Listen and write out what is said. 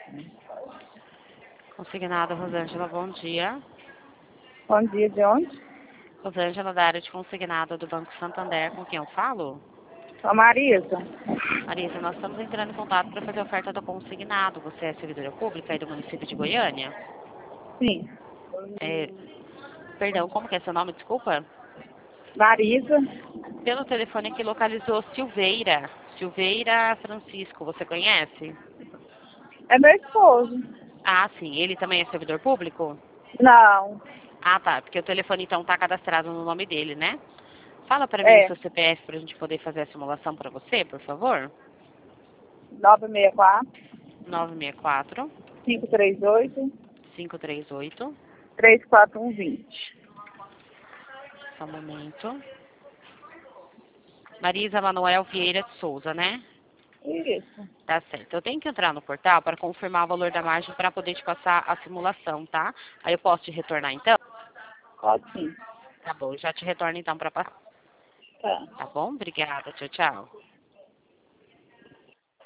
Consignado, Rosângela, bom dia. Bom dia, de onde? Rosângela, da área de consignado do Banco Santander, com quem eu falo? Sou Marisa. Marisa, nós estamos entrando em contato para fazer a oferta do consignado. Você é servidora pública aí do município de Goiânia? Sim. Perdão, como que é seu nome? Desculpa. Marisa. Pelo telefone que localizou Silveira. Silveira Francisco, você conhece? É meu esposo. Ah, sim. Ele também é servidor público? Não. Ah, tá. Porque o telefone, então, tá cadastrado no nome dele, né? Fala para mim o É. seu CPF para a gente poder fazer a simulação para você, por favor. 964 964 538 538. 34120. Só um momento. Marisa Manoel Vieira de Souza, né? Isso. Tá certo. Eu tenho que entrar no portal para confirmar o valor da margem para poder te passar a simulação, tá? Aí eu posso te retornar então? Pode sim. Tá bom, já te retorno então para passar. Tá. Tá bom? Obrigada. Tchau, tchau.